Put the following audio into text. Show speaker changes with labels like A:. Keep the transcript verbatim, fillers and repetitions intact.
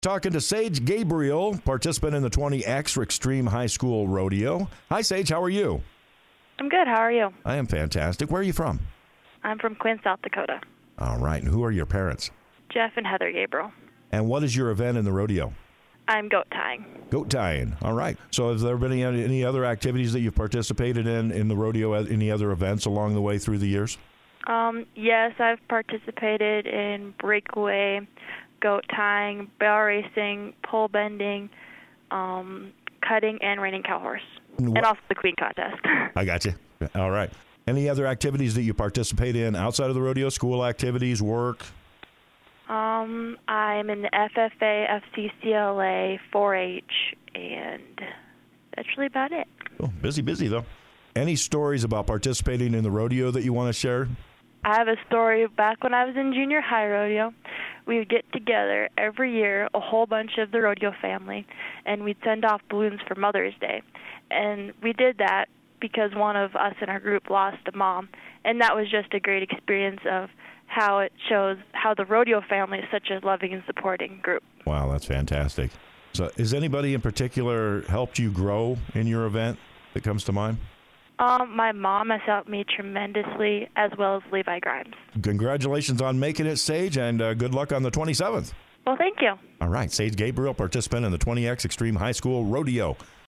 A: Talking to Sage Gabriel, participant in the twenty X Extreme High School Rodeo. Hi, Sage. How are you?
B: I'm good. How are you?
A: I am fantastic. Where are you from?
B: I'm from Quinn, South Dakota.
A: All right. And who are your parents?
B: Jeff and Heather Gabriel.
A: And what is your event in the rodeo?
B: I'm goat tying.
A: Goat tying. All right. So has there been any, any other activities that you've participated in in the rodeo, any other events along the way through the years?
B: Um, yes, I've participated in breakaway, goat tying, barrel racing, pole bending, um, cutting, and reining cow horse.
A: What?
B: And also the queen contest.
A: I got you. All right. Any other activities that you participate in outside of the rodeo, school activities, work?
B: Um, I'm in the F F A, F C C L A, four H, and that's really about it.
A: Oh, busy, busy, though. Any stories about participating in the rodeo that you want to share?
B: I have a story. Back when I was in junior high rodeo, we would get together every year, a whole bunch of the rodeo family, and we'd send off balloons for Mother's Day. And we did that because one of us in our group lost a mom, and that was just a great experience of how it shows how the rodeo family is such a loving and supporting group.
A: Wow, that's fantastic. So has anybody in particular helped you grow in your event that comes to mind?
B: Um, my mom has helped me tremendously, as well as Levi Grimes.
A: Congratulations on making it, Sage, and uh, good luck on the twenty-seventh.
B: Well, thank you.
A: All right, Sage Gabriel, participant in the twenty X Extreme High School Rodeo.